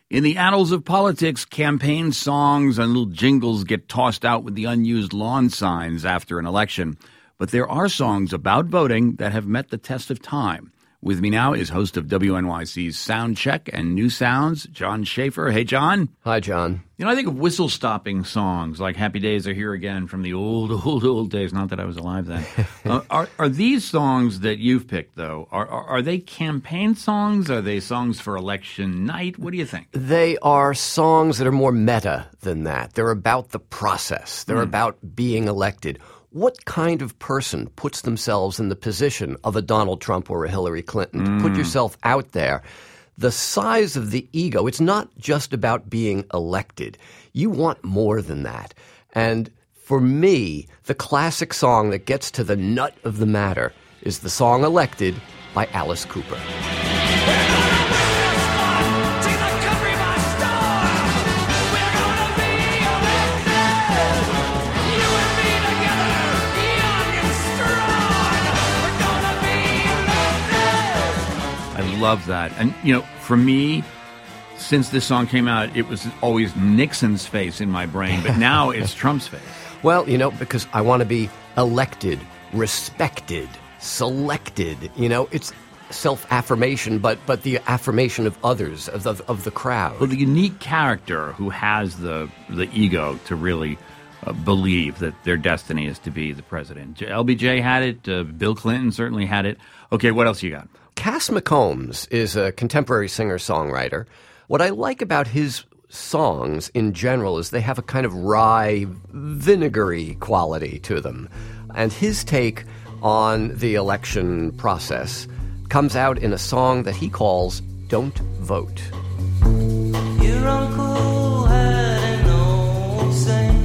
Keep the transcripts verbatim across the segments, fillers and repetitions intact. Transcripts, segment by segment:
In the annals of politics, campaign songs and little jingles get tossed out with the unused lawn signs after an election. But there are songs about voting that have met the test of time. With me now is host of W N Y C's Sound Check and New Sounds, John Schaefer. Hey, John. Hi, John. You know, I think of whistle-stopping songs like Happy Days Are Here Again from the old, old, old days. Not that I was alive then. uh, are, are these songs that you've picked, though, are, are, are they campaign songs? Are they songs for election night? What do you think? They are songs that are more meta than that. They're about the process. They're mm. about being elected. What kind of person puts themselves in the position of a Donald Trump or a Hillary Clinton? Mm. To put yourself out there. The size of the ego, it's not just about being elected. You want more than that. And for me, the classic song that gets to the nut of the matter is the song Elected by Alice Cooper. Love that. And, you know, for me, since this song came out, it was always Nixon's face in my brain, but now it's Trump's face. Well, you know, because I want to be elected, respected, selected. You know, it's self-affirmation, but but the affirmation of others, of the, of the crowd. Well, the unique character who has the, the ego to really uh, believe that their destiny is to be the president. L B J had it. Uh, Bill Clinton certainly had it. Okay, what else you got? Cass McCombs is a contemporary singer-songwriter. What I like about his songs in general is they have a kind of rye, vinegary quality to them. And his take on the election process comes out in a song that he calls Don't Vote. Your uncle had an old saying,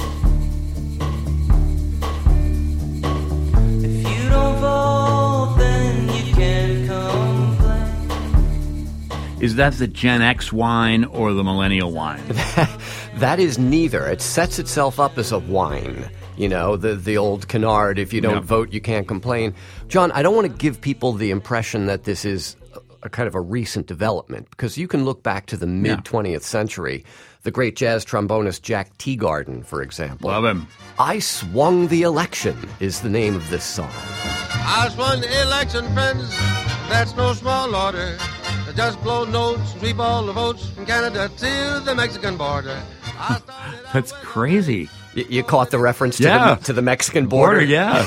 if you don't vote, then you can't complain. Is that the Gen X wine or the millennial wine? That is neither. It sets itself up as a wine. You know, the the old canard, if you don't Yep. vote, you can't complain. John, I don't want to give people the impression that this is a, a kind of a recent development, because you can look back to the mid-twentieth century. The great jazz trombonist Jack Teagarden, for example. Love him. I Swung the Election is the name of this song. I swung the election, friends. That's no small order. Just blow notes, sweep all the votes from Canada to the Mexican border. I started out That's crazy. Y- you caught the reference to, Yeah. the, to the Mexican border? Border,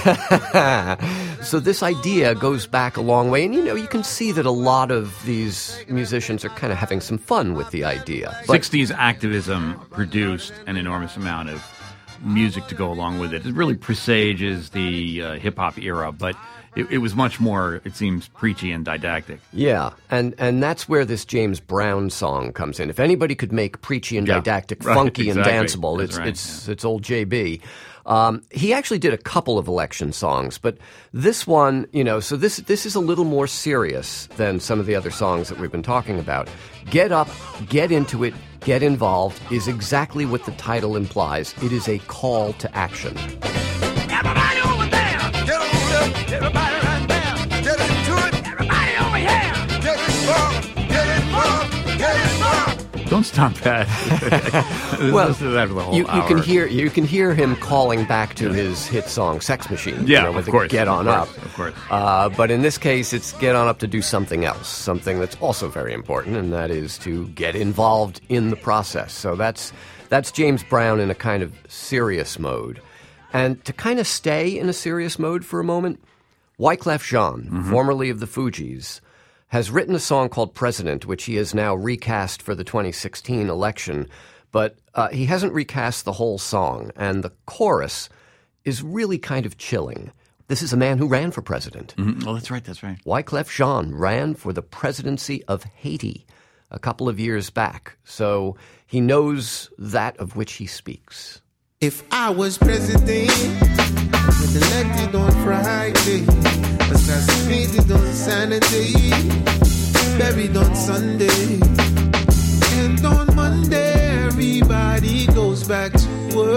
yeah. So this idea goes back a long way. And, you know, you can see that a lot of these musicians are kind of having some fun with the idea. But sixties activism produced an enormous amount of music to go along with it. It really presages the uh, hip-hop era, but it, it was much more, it seems, preachy and didactic. yeah, and, and that's where this James Brown song comes in. If anybody could make preachy and Yeah, didactic, right, funky exactly. and danceable, That's it's right, it's it's old J B. Um, he actually did a couple of election songs, but this one, you know, so this this is a little more serious than some of the other songs that we've been talking about. Get up, get into it, get involved is exactly what the title implies. It is a call to action. Everybody over there, get on up, everybody right there, get into it, everybody over here. get involved, get involved, get involved. Don't stop that. Well, Listen to that for the whole You, you hour. can hear you can hear him calling back to his hit song "Sex Machine." Yeah, you know, of with the course, Get of on course, up, of course. Uh, but in this case, it's get on up to do something else, something that's also very important, and that is to get involved in the process. So that's that's James Brown in a kind of serious mode, and to kind of stay in a serious mode for a moment, Wyclef Jean, Mm-hmm. formerly of the Fugees, has written a song called President, which he has now recast for the twenty sixteen election. But uh, he hasn't recast the whole song, and the chorus is really kind of chilling. This is a man who ran for president. Mhm. Oh, that's right, that's right. Wyclef Jean ran for the presidency of Haiti a couple of years back, so he knows that of which he speaks. If I was president, was elected on Friday, assassinated on Saturday, buried on Sunday, and on Monday everybody goes back to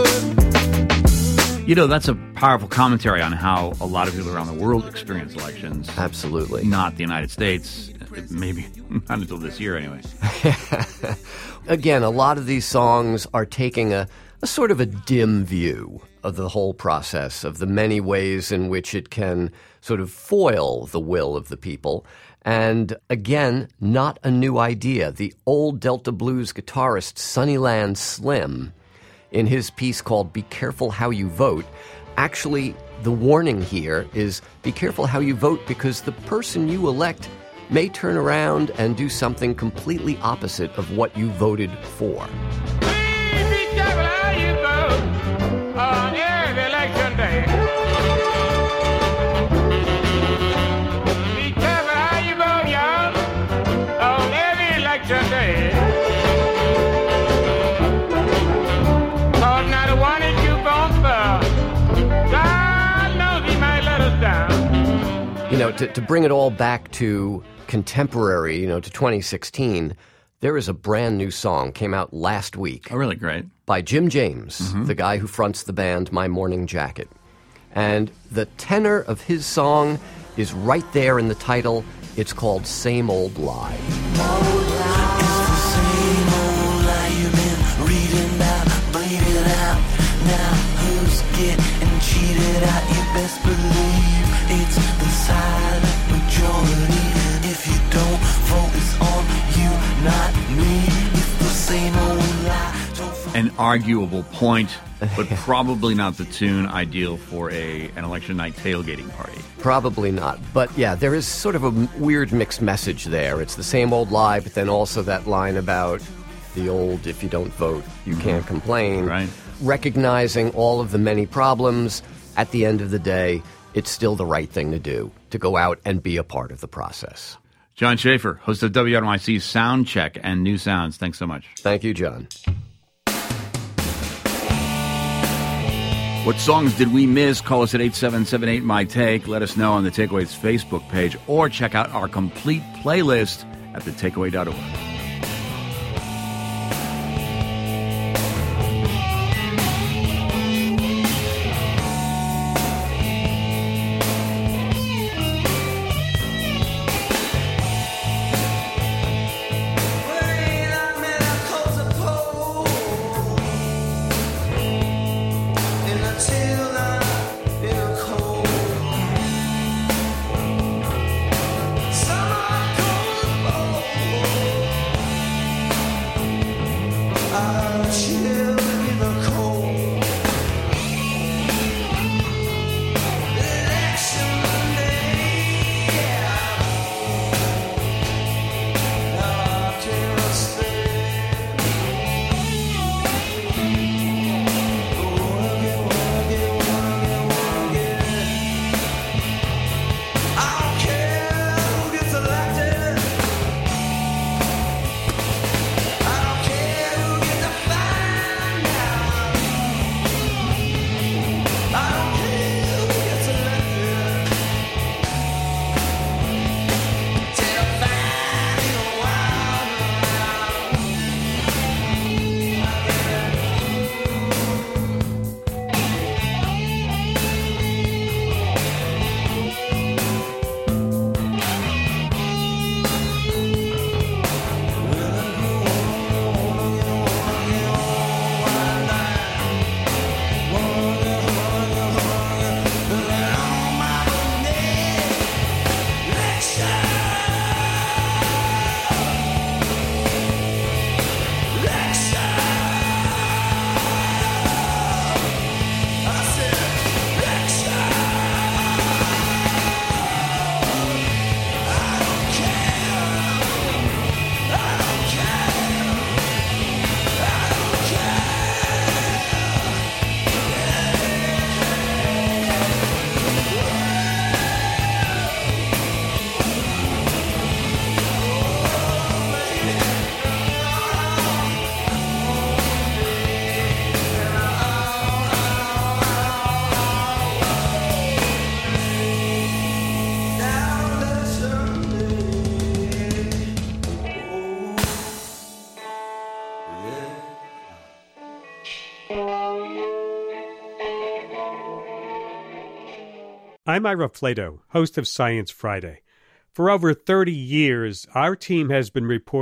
work. You know, that's a powerful commentary on how a lot of people around the world experience elections. Absolutely. Not the United States, maybe not until this year anyway. again, a lot of these songs are taking a, a sort of a dim view of the whole process, of the many ways in which it can sort of foil the will of the people. And again, not a new idea. The old Delta blues guitarist Sunnyland Slim, in his piece called Be Careful How You Vote, actually the warning here is be careful how you vote, because the person you elect may turn around and do something completely opposite of what you voted for. Please be careful how you vote on every election day. Be careful how you vote, y'all, on every election day. Cause not the one that you vote for, God knows he might let us down. You know, to, to bring it all back to contemporary, you know, to twenty sixteen, there is a brand new song, came out last week. Oh, really? Great. By Jim James, Mm-hmm. the guy who fronts the band My Morning Jacket. And the tenor of his song is right there in the title. It's called Same Old Lie. It's the same old lie you've been reading about, bleeding out. Now who's getting cheated out? You best believe it's the silent majority. If you don't vote, it's on you, not me. It's the same old lie. An arguable point, but probably not the tune ideal for a an election night tailgating party. Probably not. But yeah, there is sort of a m- weird mixed message there. It's the same old lie, but then also that line about the old, if you don't vote, you can't complain. Right. Recognizing all of the many problems, at the end of the day, it's still the right thing to do, to go out and be a part of the process. John Schaefer, host of W N Y C's Sound Check and New Sounds. Thanks so much. Thank you, John. What songs did we miss? Call us at eight seven seven eight, M Y Take. Let us know on the Takeaway's Facebook page, or check out our complete playlist at the takeaway dot org. I'm Ira Flato, host of Science Friday. For over thirty years, our team has been reporting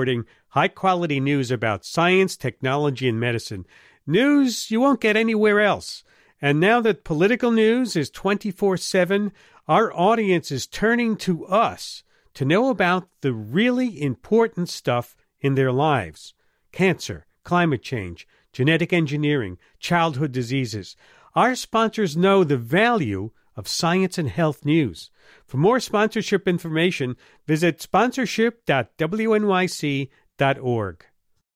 high-quality news about science, technology, and medicine. News you won't get anywhere else. And now that political news is twenty-four seven, our audience is turning to us to know about the really important stuff in their lives. Cancer, climate change, genetic engineering, childhood diseases. Our sponsors know the value of science and health news. For more sponsorship information, visit sponsorship dot w n y c dot org.